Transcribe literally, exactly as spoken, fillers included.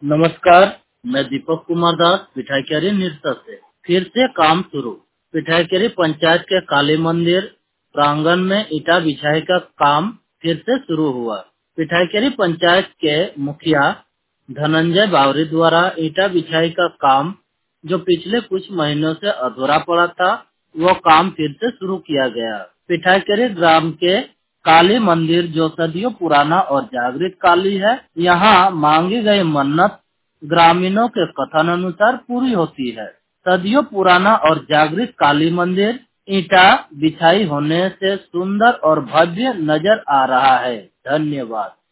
नमस्कार, मैं दीपक कुमार दास पिठाईकेरी निरसा से। फिर से काम शुरू। पिठाईकेरी पंचायत के काली मंदिर प्रांगण में ईटा बिछाई का काम फिर से शुरू हुआ। पिठाईकेरी पंचायत के मुखिया धनंजय बावरी द्वारा ईटा बिछाई का काम, जो पिछले कुछ महीनों से अधूरा पड़ा था, वो काम फिर से शुरू किया गया। पिठाईकेरी ग्राम के काली मंदिर, जो सदियों पुराना और जागृत काली है, यहाँ मांगी गई मन्नत ग्रामीणों के कथन अनुसार पूरी होती है। सदियों पुराना और जागृत काली मंदिर ईटा बिछाई होने से सुंदर और भव्य नजर आ रहा है। धन्यवाद।